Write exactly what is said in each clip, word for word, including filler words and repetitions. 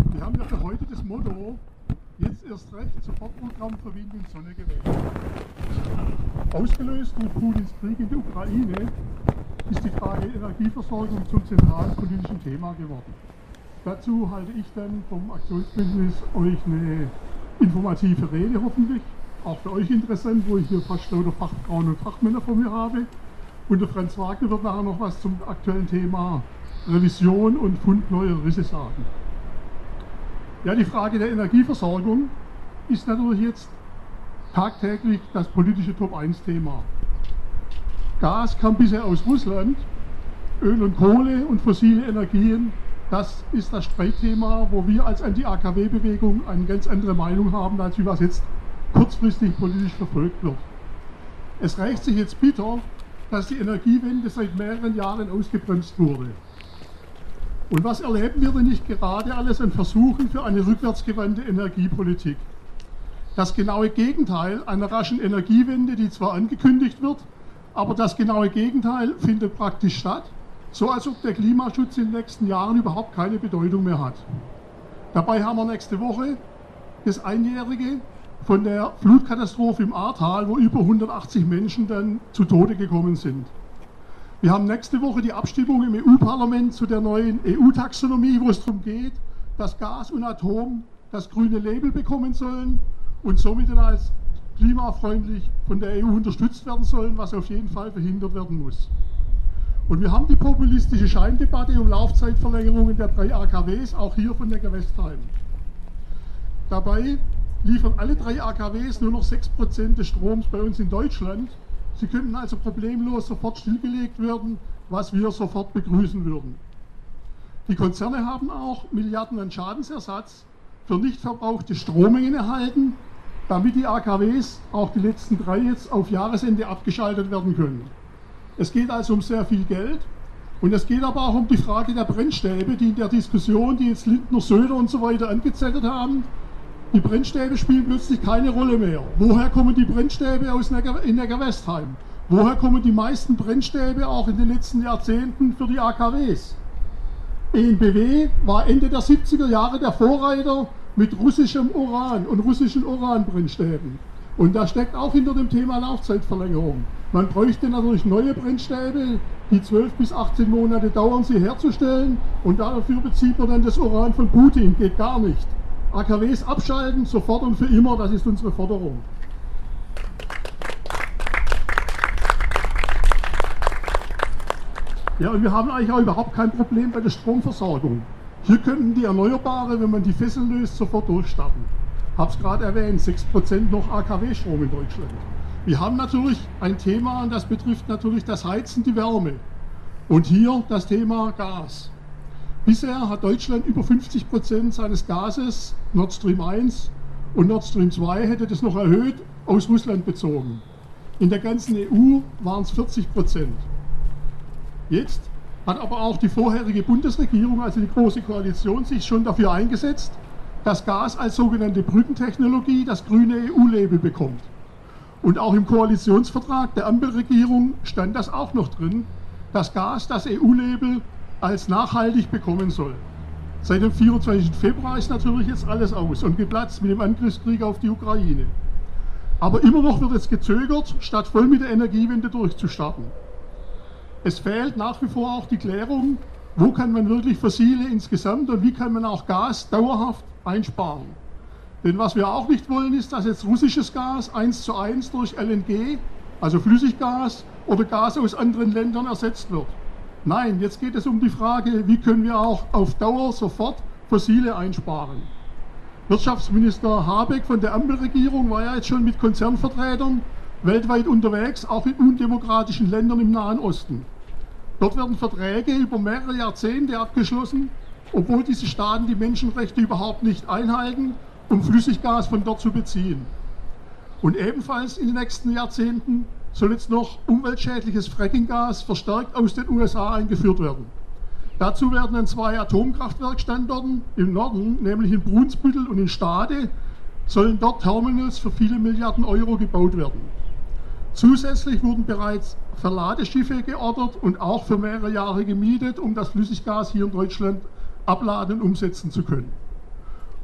Wir haben ja für heute das Motto, jetzt erst recht, Sofortprogramm für Wind und Sonne gewählt. Ausgelöst durch Putins Krieg in der Ukraine ist die Frage Energieversorgung zum zentralen politischen Thema geworden. Dazu halte ich dann vom Aktionsbündnis euch eine informative Rede, hoffentlich, auch für euch interessant, wo ich hier fast lauter Fachfrauen und Fachmänner vor mir habe. Und der Franz Wagner wird nachher noch was zum aktuellen Thema Revision und Fund neuer Risse sagen. Ja, die Frage der Energieversorgung ist natürlich jetzt tagtäglich das politische Top eins Thema. Gas kam bisher aus Russland, Öl und Kohle und fossile Energien, das ist das Streitthema, wo wir als Anti-A K W-Bewegung eine ganz andere Meinung haben, als wie was jetzt kurzfristig politisch verfolgt wird. Es rächt sich jetzt bitter, dass die Energiewende seit mehreren Jahren ausgebremst wurde. Und was erleben wir denn nicht gerade alles an Versuchen für eine rückwärtsgewandte Energiepolitik? Das genaue Gegenteil einer raschen Energiewende, die zwar angekündigt wird, aber das genaue Gegenteil findet praktisch statt, so als ob der Klimaschutz in den nächsten Jahren überhaupt keine Bedeutung mehr hat. Dabei haben wir nächste Woche das Einjährige von der Flutkatastrophe im Ahrtal, wo über hundertachtzig Menschen dann zu Tode gekommen sind. Wir haben nächste Woche die Abstimmung im E U-Parlament zu der neuen E U-Taxonomie, wo es darum geht, dass Gas und Atom das grüne Label bekommen sollen und somit dann als klimafreundlich von der E U unterstützt werden sollen, was auf jeden Fall verhindert werden muss. Und wir haben die populistische Scheindebatte um Laufzeitverlängerungen der drei A K Ws, auch hier von Neckarwestheim. Dabei liefern alle drei A K Ws nur noch sechs Prozent des Stroms bei uns in Deutschland. Sie könnten also problemlos sofort stillgelegt werden, was wir sofort begrüßen würden. Die Konzerne haben auch Milliarden an Schadensersatz für nicht verbrauchte Strommengen erhalten, damit die A K Ws, auch die letzten drei jetzt, auf Jahresende abgeschaltet werden können. Es geht also um sehr viel Geld und es geht aber auch um die Frage der Brennstäbe, die in der Diskussion, die jetzt Lindner, Söder und so weiter angezettelt haben, die Brennstäbe spielen plötzlich keine Rolle mehr. Woher kommen die Brennstäbe aus Neckar, in Neckarwestheim? Woher kommen die meisten Brennstäbe auch in den letzten Jahrzehnten für die A K Ws? E N B W war Ende der siebziger Jahre der Vorreiter mit russischem Uran und russischen Uranbrennstäben. Und da steckt auch hinter dem Thema Laufzeitverlängerung. Man bräuchte natürlich neue Brennstäbe, die zwölf bis achtzehn Monate dauern, sie herzustellen. Und dafür bezieht man dann das Uran von Putin. Geht gar nicht. A K Ws abschalten, sofort und für immer, das ist unsere Forderung. Ja, und wir haben eigentlich auch überhaupt kein Problem bei der Stromversorgung. Hier könnten die Erneuerbare, wenn man die Fesseln löst, sofort durchstarten. Ich habe es gerade erwähnt, sechs Prozent noch A K W-Strom in Deutschland. Wir haben natürlich ein Thema, und das betrifft natürlich das Heizen, die Wärme. Und hier das Thema Gas. Bisher hat Deutschland über fünfzig Prozent seines Gases, Nord Stream eins und Nord Stream zwei hätte das noch erhöht, aus Russland bezogen. In der ganzen E U waren es vierzig Prozent. Jetzt hat aber auch die vorherige Bundesregierung, also die Große Koalition, sich schon dafür eingesetzt, dass Gas als sogenannte Brückentechnologie das grüne E U-Label bekommt. Und auch im Koalitionsvertrag der Ampelregierung stand das auch noch drin, dass Gas das E U-Label als nachhaltig bekommen soll. Seit dem vierundzwanzigsten Februar ist natürlich jetzt alles aus und geplatzt mit dem Angriffskrieg auf die Ukraine. Aber immer noch wird es gezögert, statt voll mit der Energiewende durchzustarten. Es fehlt nach wie vor auch die Klärung, wo kann man wirklich fossile insgesamt und wie kann man auch Gas dauerhaft einsparen. Denn was wir auch nicht wollen, ist, dass jetzt russisches Gas eins zu eins durch L N G, also Flüssiggas oder Gas aus anderen Ländern ersetzt wird. Nein, jetzt geht es um die Frage, wie können wir auch auf Dauer sofort fossile einsparen. Wirtschaftsminister Habeck von der Ampelregierung war ja jetzt schon mit Konzernvertretern weltweit unterwegs, auch in undemokratischen Ländern im Nahen Osten. Dort werden Verträge über mehrere Jahrzehnte abgeschlossen, obwohl diese Staaten die Menschenrechte überhaupt nicht einhalten, um Flüssiggas von dort zu beziehen. Und ebenfalls in den nächsten Jahrzehnten soll jetzt noch umweltschädliches Frackinggas verstärkt aus den U S A eingeführt werden. Dazu werden an zwei Atomkraftwerkstandorten im Norden, nämlich in Brunsbüttel und in Stade, sollen dort Terminals für viele Milliarden Euro gebaut werden. Zusätzlich wurden bereits Verladeschiffe geordert und auch für mehrere Jahre gemietet, um das Flüssiggas hier in Deutschland abladen und umsetzen zu können.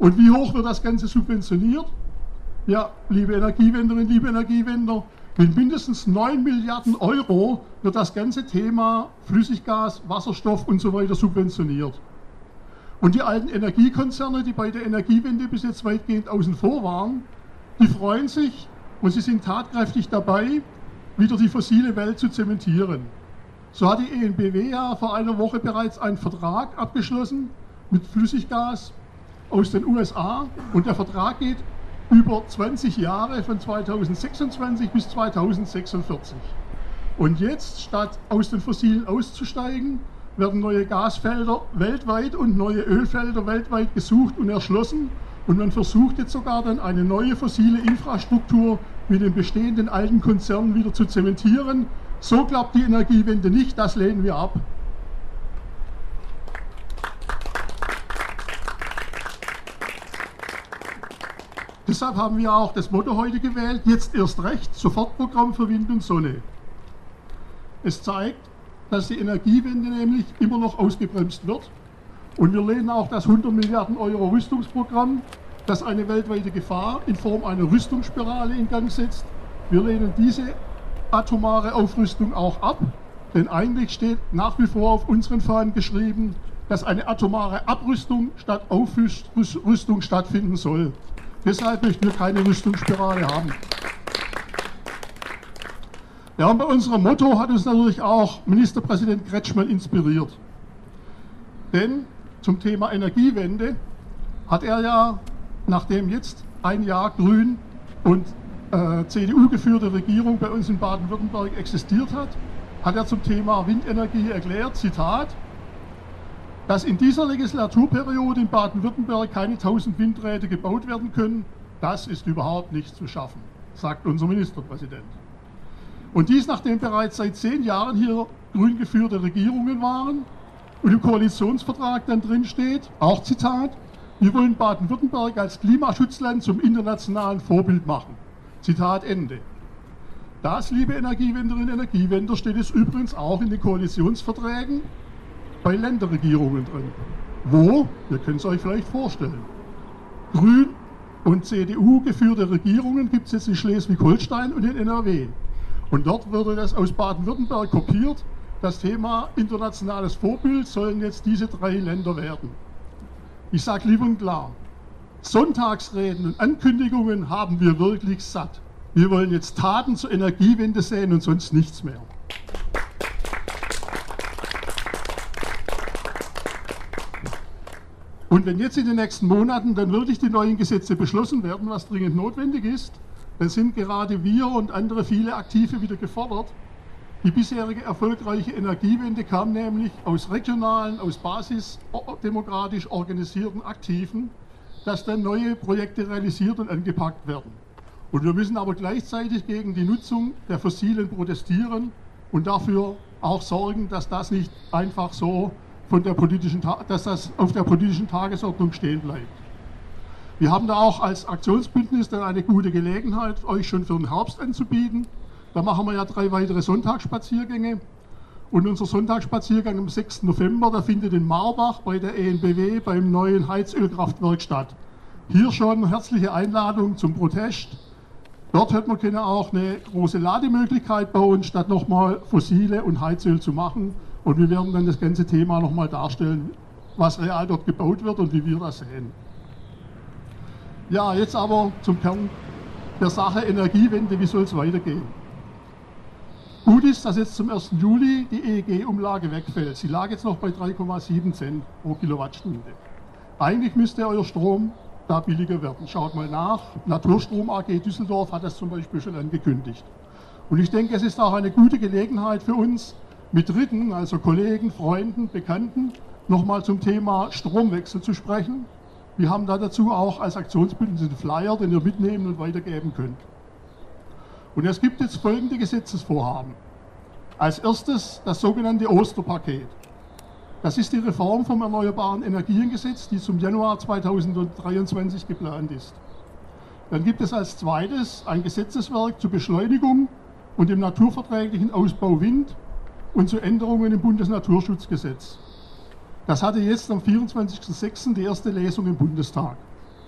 Und wie hoch wird das Ganze subventioniert? Ja, liebe Energiewenderinnen, liebe Energiewender, mit mindestens neun Milliarden Euro wird das ganze Thema Flüssiggas, Wasserstoff und so weiter subventioniert. Und die alten Energiekonzerne, die bei der Energiewende bis jetzt weitgehend außen vor waren, die freuen sich und sie sind tatkräftig dabei, wieder die fossile Welt zu zementieren. So hat die E N B W ja vor einer Woche bereits einen Vertrag abgeschlossen mit Flüssiggas aus den U S A und der Vertrag geht über zwanzig Jahre von zweitausendsechsundzwanzig bis zweitausendsechsundvierzig. Und jetzt, statt aus den Fossilen auszusteigen, werden neue Gasfelder weltweit und neue Ölfelder weltweit gesucht und erschlossen. Und man versucht jetzt sogar dann eine neue fossile Infrastruktur mit den bestehenden alten Konzernen wieder zu zementieren. So klappt die Energiewende nicht, das lehnen wir ab. Deshalb haben wir auch das Motto heute gewählt, jetzt erst recht, Sofortprogramm für Wind und Sonne. Es zeigt, dass die Energiewende nämlich immer noch ausgebremst wird. Und wir lehnen auch das hundert Milliarden Euro Rüstungsprogramm, das eine weltweite Gefahr in Form einer Rüstungsspirale in Gang setzt. Wir lehnen diese atomare Aufrüstung auch ab, denn eigentlich steht nach wie vor auf unseren Fahnen geschrieben, dass eine atomare Abrüstung statt Aufrüstung stattfinden soll. Deshalb möchten wir keine Rüstungsspirale haben. Ja, und bei unserem Motto hat uns natürlich auch Ministerpräsident Kretschmann inspiriert. Denn zum Thema Energiewende hat er ja, nachdem jetzt ein Jahr Grün und äh, C D U geführte Regierung bei uns in Baden-Württemberg existiert hat, hat er zum Thema Windenergie erklärt, Zitat, dass in dieser Legislaturperiode in Baden-Württemberg keine tausend Windräder gebaut werden können, das ist überhaupt nicht zu schaffen, sagt unser Ministerpräsident. Und dies, nachdem bereits seit zehn Jahren hier grün geführte Regierungen waren und im Koalitionsvertrag dann drin steht, auch Zitat, wir wollen Baden-Württemberg als Klimaschutzland zum internationalen Vorbild machen. Zitat Ende. Das, liebe Energiewenderinnen und Energiewender, steht es übrigens auch in den Koalitionsverträgen bei Länderregierungen drin. Wo? Ihr könnt es euch vielleicht vorstellen. Grün und C D U geführte Regierungen gibt es jetzt in Schleswig-Holstein und in N R W. Und dort wurde das aus Baden-Württemberg kopiert. Das Thema internationales Vorbild sollen jetzt diese drei Länder werden. Ich sage lieb und klar, Sonntagsreden und Ankündigungen haben wir wirklich satt. Wir wollen jetzt Taten zur Energiewende sehen und sonst nichts mehr. Und wenn jetzt in den nächsten Monaten dann wirklich die neuen Gesetze beschlossen werden, was dringend notwendig ist, dann sind gerade wir und andere viele Aktive wieder gefordert. Die bisherige erfolgreiche Energiewende kam nämlich aus regionalen, aus basisdemokratisch organisierten Aktiven, dass dann neue Projekte realisiert und angepackt werden. Und wir müssen aber gleichzeitig gegen die Nutzung der Fossilen protestieren und dafür auch sorgen, dass das nicht einfach so von der politischen, dass das auf der politischen Tagesordnung stehen bleibt. Wir haben da auch als Aktionsbündnis dann eine gute Gelegenheit, euch schon für den Herbst anzubieten. Da machen wir ja drei weitere Sonntagsspaziergänge. Und unser Sonntagsspaziergang am sechsten November, der findet in Marbach bei der E N B W beim neuen Heizölkraftwerk statt. Hier schon herzliche Einladung zum Protest. Dort wird man können auch eine große Lademöglichkeit bauen, statt nochmal fossile und Heizöl zu machen. Und wir werden dann das ganze Thema nochmal darstellen, was real dort gebaut wird und wie wir das sehen. Ja, jetzt aber zum Kern der Sache Energiewende, wie soll es weitergehen? Gut ist, dass jetzt zum ersten Juli die E E G-Umlage wegfällt. Sie lag jetzt noch bei drei Komma sieben Cent pro Kilowattstunde. Eigentlich müsste euer Strom da billiger werden. Schaut mal nach. Naturstrom A G Düsseldorf hat das zum Beispiel schon angekündigt. Und ich denke, es ist auch eine gute Gelegenheit für uns, mit Dritten, also Kollegen, Freunden, Bekannten, nochmal zum Thema Stromwechsel zu sprechen. Wir haben da dazu auch als Aktionsbündnis einen Flyer, den ihr mitnehmen und weitergeben könnt. Und es gibt jetzt folgende Gesetzesvorhaben. Als erstes das sogenannte Osterpaket. Das ist die Reform vom Erneuerbaren Energiengesetz, die zum Januar zweitausenddreiundzwanzig geplant ist. Dann gibt es als zweites ein Gesetzeswerk zur Beschleunigung und dem naturverträglichen Ausbau Wind und zu Änderungen im Bundesnaturschutzgesetz. Das hatte jetzt am vierundzwanzigsten sechsten die erste Lesung im Bundestag.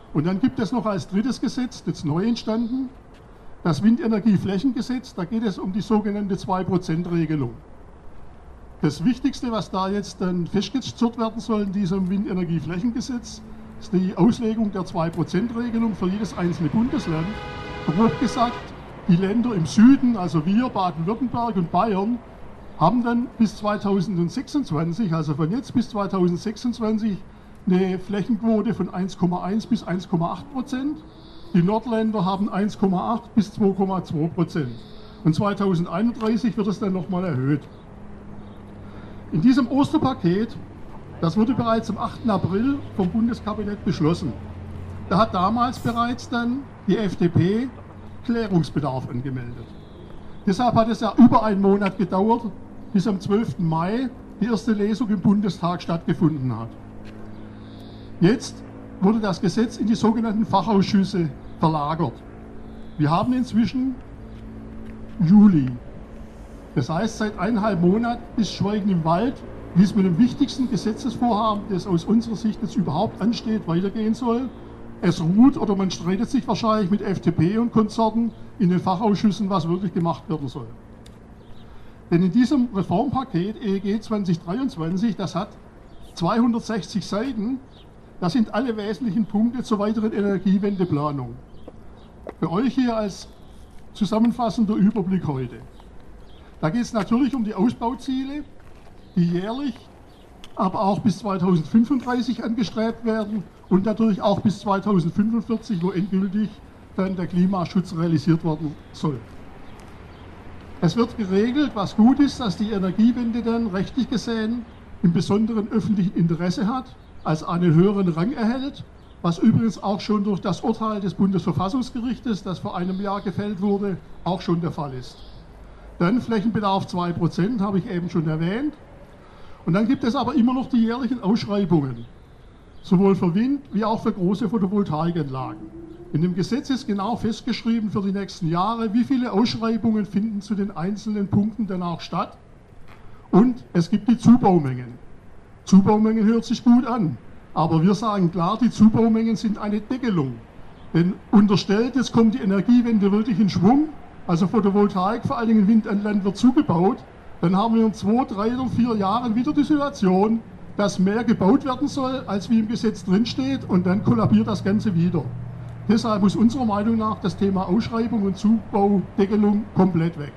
Und dann gibt es noch als drittes Gesetz, das neu entstanden, das Windenergieflächengesetz. Da geht es um die sogenannte zwei Prozent Regelung. Das Wichtigste, was da jetzt dann festgezurrt werden soll in diesem Windenergieflächengesetz, ist die Auslegung der zwei Prozent Regelung für jedes einzelne Bundesland. Grob gesagt, die Länder im Süden, also wir, Baden-Württemberg und Bayern, haben dann bis zweitausendsechsundzwanzig, also von jetzt bis zweitausendsechsundzwanzig, eine Flächenquote von eins Komma eins bis eins Komma acht Prozent. Die Nordländer haben eins Komma acht bis zwei Komma zwei Prozent. Und zweitausendeinunddreißig wird es dann nochmal erhöht. In diesem Osterpaket, das wurde bereits am achten April vom Bundeskabinett beschlossen. Da hat damals bereits dann die F D P Klärungsbedarf angemeldet. Deshalb hat es ja über einen Monat gedauert, bis am zwölften Mai die erste Lesung im Bundestag stattgefunden hat. Jetzt wurde das Gesetz in die sogenannten Fachausschüsse verlagert. Wir haben inzwischen Juli. Das heißt, seit eineinhalb Monaten ist Schweigen im Wald, wie es mit dem wichtigsten Gesetzesvorhaben, das aus unserer Sicht jetzt überhaupt ansteht, weitergehen soll. Es ruht oder man streitet sich wahrscheinlich mit F D P und Konsorten in den Fachausschüssen, was wirklich gemacht werden soll. Denn in diesem Reformpaket E E G zweitausenddreiundzwanzig, das hat zweihundertsechzig Seiten, das sind alle wesentlichen Punkte zur weiteren Energiewendeplanung. Für euch hier als zusammenfassender Überblick heute. Da geht es natürlich um die Ausbauziele, die jährlich, aber auch bis zweitausendfünfunddreißig angestrebt werden und natürlich auch bis zweitausendfünfundvierzig, wo endgültig dann der Klimaschutz realisiert werden soll. Es wird geregelt, was gut ist, dass die Energiewende dann rechtlich gesehen im besonderen öffentlichen Interesse hat, als einen höheren Rang erhält, was übrigens auch schon durch das Urteil des Bundesverfassungsgerichtes, das vor einem Jahr gefällt wurde, auch schon der Fall ist. Dann Flächenbedarf zwei Prozent, habe ich eben schon erwähnt. Und dann gibt es aber immer noch die jährlichen Ausschreibungen, sowohl für Wind- wie auch für große Photovoltaikanlagen. In dem Gesetz ist genau festgeschrieben für die nächsten Jahre, wie viele Ausschreibungen finden zu den einzelnen Punkten dann auch statt. Und es gibt die Zubaumengen. Zubaumengen hört sich gut an, aber wir sagen klar, die Zubaumengen sind eine Deckelung. Denn unterstellt, jetzt kommt die Energiewende wirklich in Schwung, also Photovoltaik, vor allen Dingen Wind an Land wird zugebaut, dann haben wir in zwei, drei oder vier Jahren wieder die Situation, dass mehr gebaut werden soll, als wie im Gesetz drinsteht, und dann kollabiert das Ganze wieder. Deshalb muss unserer Meinung nach das Thema Ausschreibung und Zubaudeckelung komplett weg.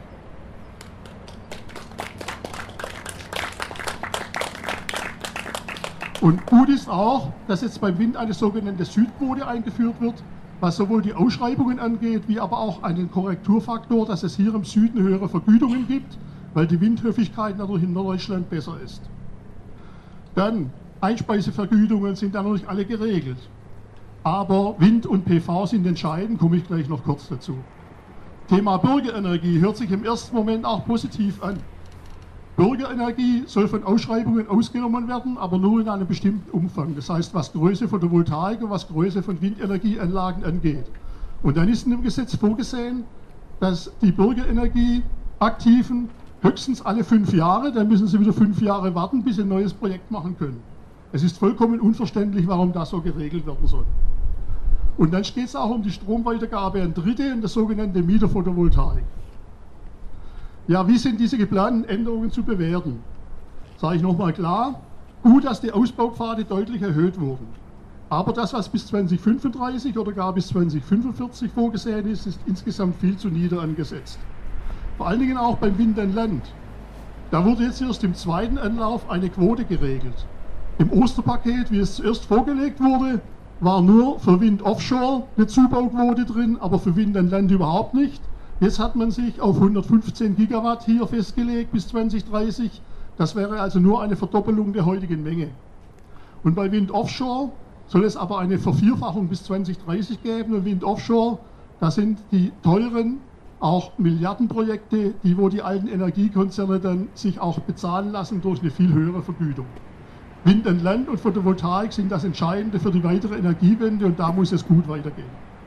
Und gut ist auch, dass jetzt beim Wind eine sogenannte Südquote eingeführt wird, was sowohl die Ausschreibungen angeht, wie aber auch einen Korrekturfaktor, dass es hier im Süden höhere Vergütungen gibt, weil die Windhöfigkeit natürlich in Norddeutschland besser ist. Dann Einspeisevergütungen sind dann natürlich alle geregelt. Aber Wind und P V sind entscheidend, komme ich gleich noch kurz dazu. Thema Bürgerenergie hört sich im ersten Moment auch positiv an. Bürgerenergie soll von Ausschreibungen ausgenommen werden, aber nur in einem bestimmten Umfang. Das heißt, was Größe von Photovoltaik und was Größe von Windenergieanlagen angeht. Und dann ist in dem Gesetz vorgesehen, dass die Bürgerenergieaktiven höchstens alle fünf Jahre, dann müssen sie wieder fünf Jahre warten, bis sie ein neues Projekt machen können. Es ist vollkommen unverständlich, warum das so geregelt werden soll. Und dann geht es auch um die Stromweitergabe an Dritte und das sogenannte Mieterphotovoltaik. Ja, wie sind diese geplanten Änderungen zu bewerten? Sage ich nochmal klar, gut, dass die Ausbaupfade deutlich erhöht wurden. Aber das, was bis zweitausendfünfunddreißig oder gar bis zweitausendfünfundvierzig vorgesehen ist, ist insgesamt viel zu nieder angesetzt. Vor allen Dingen auch beim Wind an Land. Da wurde jetzt erst im zweiten Anlauf eine Quote geregelt. Im Osterpaket, wie es zuerst vorgelegt wurde, war nur für Wind Offshore eine Zubauquote drin, aber für Wind an Land überhaupt nicht. Jetzt hat man sich auf hundertfünfzehn Gigawatt hier festgelegt bis zweitausenddreißig. Das wäre also nur eine Verdoppelung der heutigen Menge. Und bei Wind Offshore soll es aber eine Vervierfachung bis zweitausenddreißig geben. Und Wind Offshore, das sind die teuren, auch Milliardenprojekte, die wo die alten Energiekonzerne dann sich auch bezahlen lassen durch eine viel höhere Vergütung. Wind an Land und Photovoltaik sind das Entscheidende für die weitere Energiewende und da muss es gut weitergehen.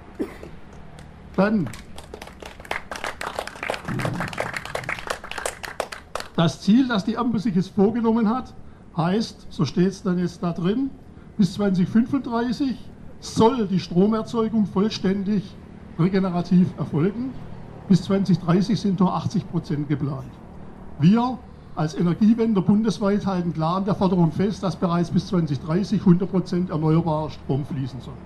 Dann das Ziel, das die Ampel sich jetzt vorgenommen hat, heißt, so steht es dann jetzt da drin, bis zweitausendfünfunddreißig soll die Stromerzeugung vollständig regenerativ erfolgen. Bis zwanzig dreißig sind nur achtzig Prozent geplant. Wir als Energiewender bundesweit halten klar an der Forderung fest, dass bereits bis zwanzig dreißig hundert Prozent erneuerbarer Strom fließen soll.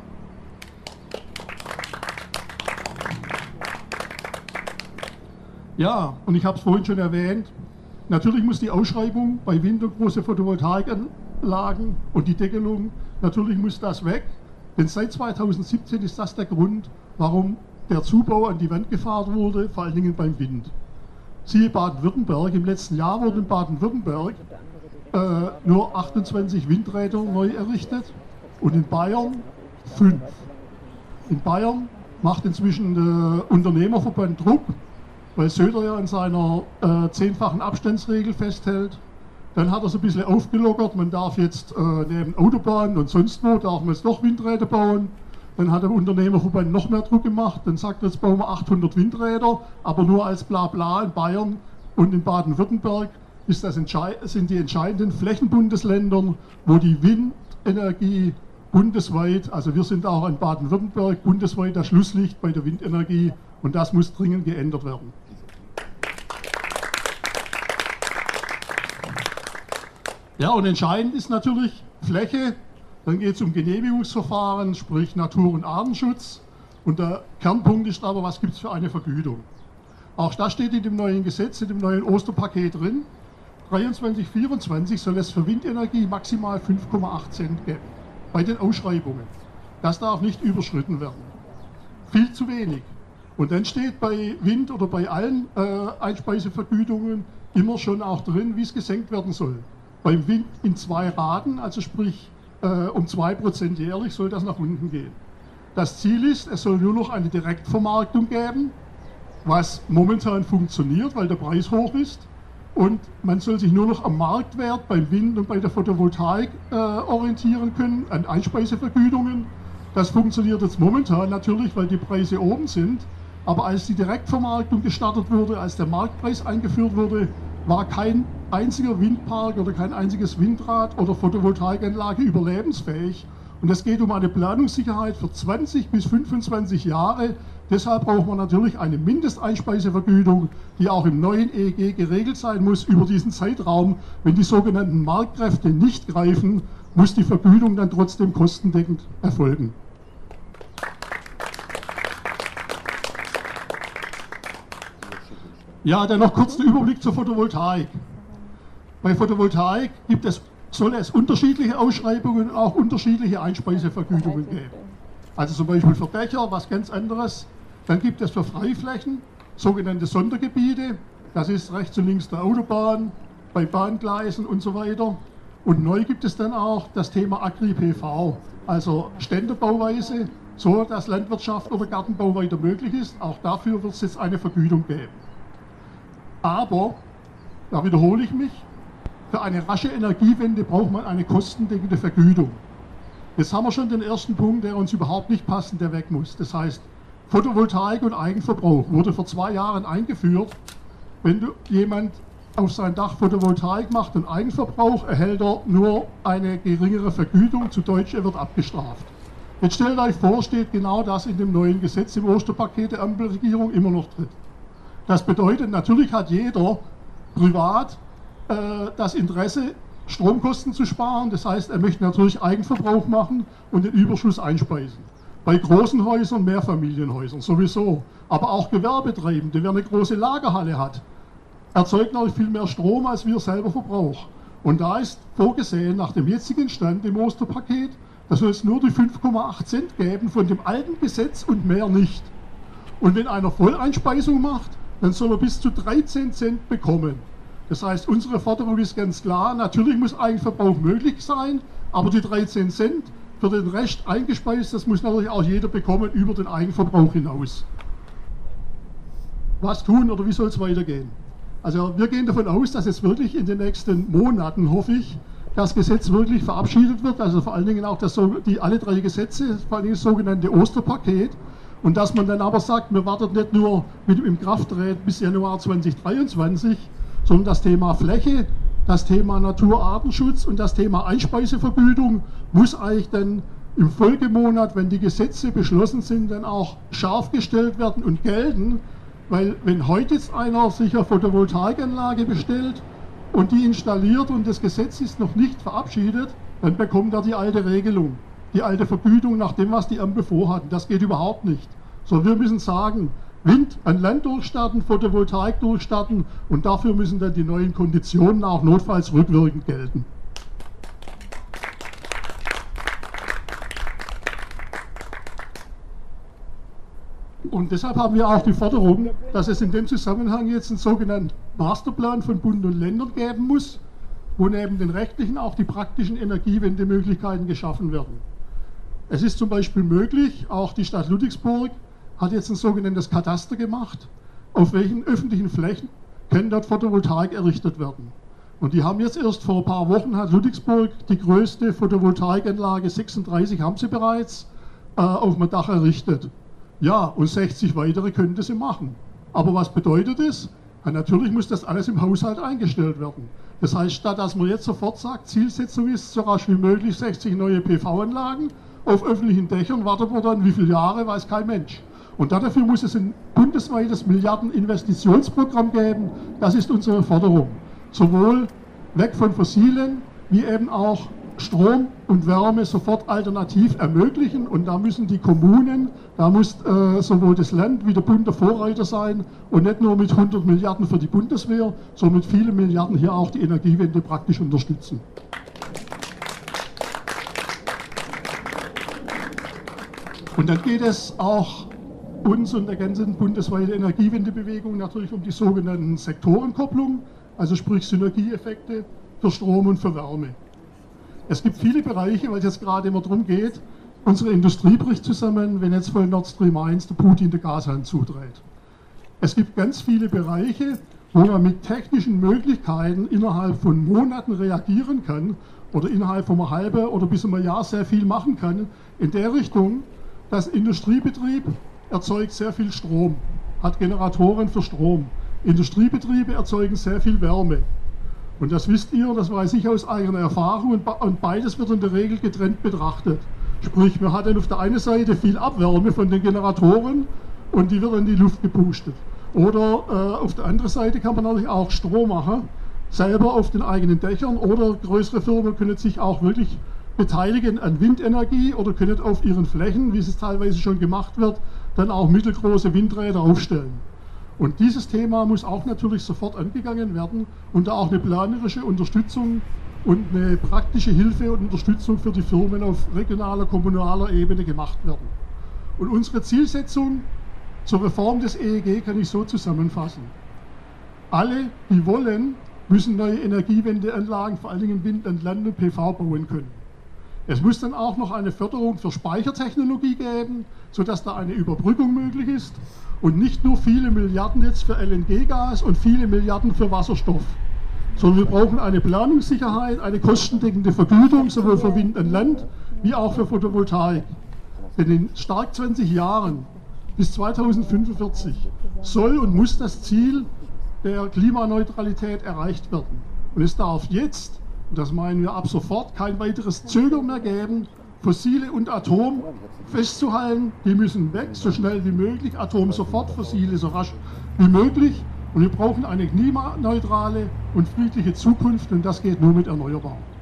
Ja, und ich habe es vorhin schon erwähnt, natürlich muss die Ausschreibung bei Wind- und große Photovoltaikanlagen und die Deckelung, natürlich muss das weg, denn seit zweitausendsiebzehn ist das der Grund, warum der Zubau an die Wand gefahren wurde, vor allen Dingen beim Wind. Siehe Baden-Württemberg, im letzten Jahr wurden in Baden-Württemberg äh, nur achtundzwanzig Windräder neu errichtet und in Bayern fünf. In Bayern macht inzwischen der Unternehmerverband Druck, weil Söder ja an seiner äh, zehnfachen Abstandsregel festhält. Dann hat er es ein bisschen aufgelockert, man darf jetzt äh, neben Autobahnen und sonst wo, darf man jetzt doch Windräder bauen. Dann hat der Unternehmerverband noch mehr Druck gemacht, dann sagt er, jetzt bauen wir achthundert Windräder, aber nur als Blabla in Bayern und in Baden-Württemberg ist das sind die entscheidenden Flächenbundesländern, wo die Windenergie bundesweit, also wir sind auch in Baden-Württemberg bundesweit das Schlusslicht bei der Windenergie und das muss dringend geändert werden. Ja, und entscheidend ist natürlich Fläche, dann geht es um Genehmigungsverfahren, sprich Natur- und Artenschutz. Und der Kernpunkt ist aber, was gibt es für eine Vergütung? Auch das steht in dem neuen Gesetz, in dem neuen Osterpaket drin. dreiundzwanzig vierundzwanzig soll es für Windenergie maximal fünf Komma acht Cent geben, bei den Ausschreibungen. Das darf nicht überschritten werden. Viel zu wenig. Und dann steht bei Wind oder bei allen äh, Einspeisevergütungen immer schon auch drin, wie es gesenkt werden soll. Beim Wind in zwei Raten, also sprich äh, um zwei Prozent jährlich, soll das nach unten gehen. Das Ziel ist, es soll nur noch eine Direktvermarktung geben, was momentan funktioniert, weil der Preis hoch ist. Und man soll sich nur noch am Marktwert beim Wind und bei der Photovoltaik äh, orientieren können, an Einspeisevergütungen. Das funktioniert jetzt momentan natürlich, weil die Preise oben sind. Aber als die Direktvermarktung gestartet wurde, als der Marktpreis eingeführt wurde, war kein einziger Windpark oder kein einziges Windrad oder Photovoltaikanlage überlebensfähig. Und es geht um eine Planungssicherheit für zwanzig bis fünfundzwanzig Jahre. Deshalb braucht man natürlich eine Mindesteinspeisevergütung, die auch im neuen E E G geregelt sein muss über diesen Zeitraum. Wenn die sogenannten Marktkräfte nicht greifen, muss die Vergütung dann trotzdem kostendeckend erfolgen. Ja, dann noch kurz einen Überblick zur Photovoltaik. Bei Photovoltaik gibt es, soll es unterschiedliche Ausschreibungen und auch unterschiedliche Einspeisevergütungen geben. Also zum Beispiel für Dächer, was ganz anderes. Dann gibt es für Freiflächen sogenannte Sondergebiete. Das ist rechts und links der Autobahn, bei Bahngleisen und so weiter. Und neu gibt es dann auch das Thema Agri-P V, also Ständerbauweise, so dass Landwirtschaft oder Gartenbau weiter möglich ist. Auch dafür wird es jetzt eine Vergütung geben. Aber, da wiederhole ich mich, für eine rasche Energiewende braucht man eine kostendeckende Vergütung. Jetzt haben wir schon den ersten Punkt, der uns überhaupt nicht passt und der weg muss. Das heißt, Photovoltaik und Eigenverbrauch wurde vor zwei Jahren eingeführt. Wenn du jemand auf sein Dach Photovoltaik macht und Eigenverbrauch, erhält er nur eine geringere Vergütung, zu Deutsch, er wird abgestraft. Jetzt stellt euch vor, steht genau das in dem neuen Gesetz im Osterpaket der Ampelregierung immer noch drin. Das bedeutet, natürlich hat jeder privat äh, das Interesse, Stromkosten zu sparen. Das heißt, er möchte natürlich Eigenverbrauch machen und den Überschuss einspeisen. Bei großen Häusern, Mehrfamilienhäusern sowieso. Aber auch Gewerbetreibende, wer eine große Lagerhalle hat, erzeugt natürlich viel mehr Strom, als wir selber verbrauchen. Und da ist vorgesehen, nach dem jetzigen Stand im Osterpaket, da soll es nur die fünf Komma acht Cent geben von dem alten Gesetz und mehr nicht. Und wenn einer Volleinspeisung macht, dann soll er bis zu dreizehn Cent bekommen. Das heißt, unsere Forderung ist ganz klar, natürlich muss Eigenverbrauch möglich sein, aber die dreizehn Cent für den Rest eingespeist, das muss natürlich auch jeder bekommen über den Eigenverbrauch hinaus. Was tun oder wie soll es weitergehen? Also wir gehen davon aus, dass jetzt wirklich in den nächsten Monaten, hoffe ich, das Gesetz wirklich verabschiedet wird, also vor allen Dingen auch das, die, alle drei Gesetze, vor allen Dingen das sogenannte Osterpaket. Und dass man dann aber sagt, wir warten nicht nur mit dem Inkrafttreten bis Januar zweitausenddreiundzwanzig, sondern das Thema Fläche, das Thema Naturartenschutz und das Thema Einspeisevergütung muss eigentlich dann im Folgemonat, wenn die Gesetze beschlossen sind, dann auch scharf gestellt werden und gelten. Weil wenn heute jetzt einer sich eine Photovoltaikanlage bestellt und die installiert und das Gesetz ist noch nicht verabschiedet, dann bekommt er die alte Regelung, die alte Vergütung nach dem, was die Ampel vorhatten. Das geht überhaupt nicht. So, wir müssen sagen, Wind an Land durchstarten, Photovoltaik durchstarten und dafür müssen dann die neuen Konditionen auch notfalls rückwirkend gelten. Und deshalb haben wir auch die Forderung, dass es in dem Zusammenhang jetzt einen sogenannten Masterplan von Bund und Ländern geben muss, wo neben den rechtlichen auch die praktischen Energiewendemöglichkeiten geschaffen werden. Es ist zum Beispiel möglich, auch die Stadt Ludwigsburg hat jetzt ein sogenanntes Kataster gemacht, auf welchen öffentlichen Flächen kann dort Photovoltaik errichtet werden. Und die haben jetzt erst vor ein paar Wochen, hat Ludwigsburg die größte Photovoltaikanlage, sechsunddreißig haben sie bereits, äh, auf dem Dach errichtet. Ja, und sechzig weitere könnte sie machen. Aber was bedeutet das? Ja, natürlich muss das alles im Haushalt eingestellt werden. Das heißt, statt dass man jetzt sofort sagt, Zielsetzung ist, so rasch wie möglich sechzig neue P V-Anlagen auf öffentlichen Dächern, wartet man dann wie viele Jahre, weiß kein Mensch. Und dafür muss es ein bundesweites Milliarden-Investitionsprogramm geben. Das ist unsere Forderung. Sowohl weg von fossilen, wie eben auch Strom und Wärme sofort alternativ ermöglichen. Und da müssen die Kommunen, da muss äh, sowohl das Land wie der Bund der Vorreiter sein und nicht nur mit hundert Milliarden für die Bundeswehr, sondern mit vielen Milliarden hier auch die Energiewende praktisch unterstützen. Und dann geht es auch uns und der ganzen bundesweiten Energiewendebewegung natürlich um die sogenannten Sektorenkopplung, also sprich Synergieeffekte für Strom und für Wärme. Es gibt viele Bereiche, weil es jetzt gerade immer darum geht, unsere Industrie bricht zusammen, wenn jetzt von Nord Stream eins der Putin den Gashahn zudreht. Es gibt ganz viele Bereiche, wo man mit technischen Möglichkeiten innerhalb von Monaten reagieren kann oder innerhalb von einem halben oder bis einem Jahr sehr viel machen kann, in der Richtung, dass Industriebetrieb erzeugt sehr viel Strom, hat Generatoren für Strom. Industriebetriebe erzeugen sehr viel Wärme. Und das wisst ihr, das weiß ich aus eigener Erfahrung, und beides wird in der Regel getrennt betrachtet. Sprich, wir hatten auf der einen Seite viel Abwärme von den Generatoren und die wird in die Luft gepustet. Oder äh, auf der anderen Seite kann man natürlich auch Strom machen, selber auf den eigenen Dächern, oder größere Firmen können sich auch wirklich beteiligen an Windenergie oder können auf ihren Flächen, wie es teilweise schon gemacht wird, dann auch mittelgroße Windräder aufstellen. Und dieses Thema muss auch natürlich sofort angegangen werden und da auch eine planerische Unterstützung und eine praktische Hilfe und Unterstützung für die Firmen auf regionaler, kommunaler Ebene gemacht werden. Und unsere Zielsetzung zur Reform des E E G kann ich so zusammenfassen. Alle, die wollen, müssen neue Energiewendeanlagen, vor allen Dingen Wind und Land und P V bauen können. Es muss dann auch noch eine Förderung für Speichertechnologie geben, sodass da eine Überbrückung möglich ist und nicht nur viele Milliarden jetzt für L N G-Gas und viele Milliarden für Wasserstoff, sondern wir brauchen eine Planungssicherheit, eine kostendeckende Vergütung, sowohl für Wind und Land wie auch für Photovoltaik. Denn in stark zwanzig Jahren bis zweitausendfünfundvierzig soll und muss das Ziel der Klimaneutralität erreicht werden. Und es darf jetzt, und das meinen wir ab sofort, kein weiteres Zögern mehr geben, Fossile und Atom festzuhalten. Die müssen weg, so schnell wie möglich. Atom sofort, Fossile so rasch wie möglich. Und wir brauchen eine klimaneutrale und friedliche Zukunft und das geht nur mit Erneuerbaren.